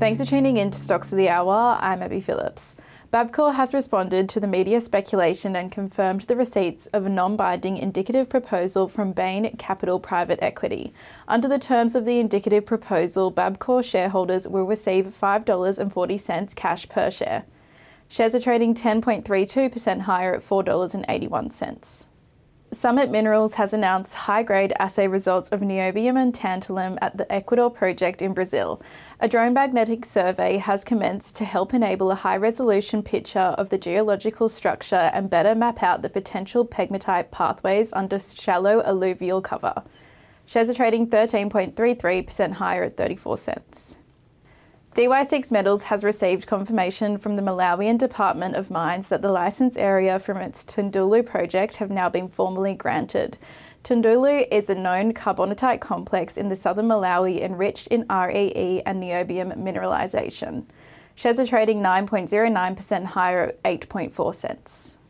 Thanks for tuning in to Stocks of the Hour. I'm Abby Phillips. Bapcor has responded to the media speculation and confirmed the receipts of a non-binding indicative proposal from Bain Capital Private Equity. Under the terms of the indicative proposal, Bapcor shareholders will receive $5.40 cash per share. Shares are trading 10.32% higher at $4.81. Summit Minerals has announced high-grade assay results of niobium and tantalum at the Ecuador project in Brazil. A drone magnetic survey has commenced to help enable a high-resolution picture of the geological structure and better map out the potential pegmatite pathways under shallow alluvial cover. Shares are trading 13.33% higher at 34 cents. DY6 Metals has received confirmation from the Malawian Department of Mines that the licence area from its Tundulu project have now been formally granted. Tundulu is a known carbonatite complex in the southern Malawi enriched in REE and niobium mineralisation. Shares are trading 9.09% higher at 8.4 cents.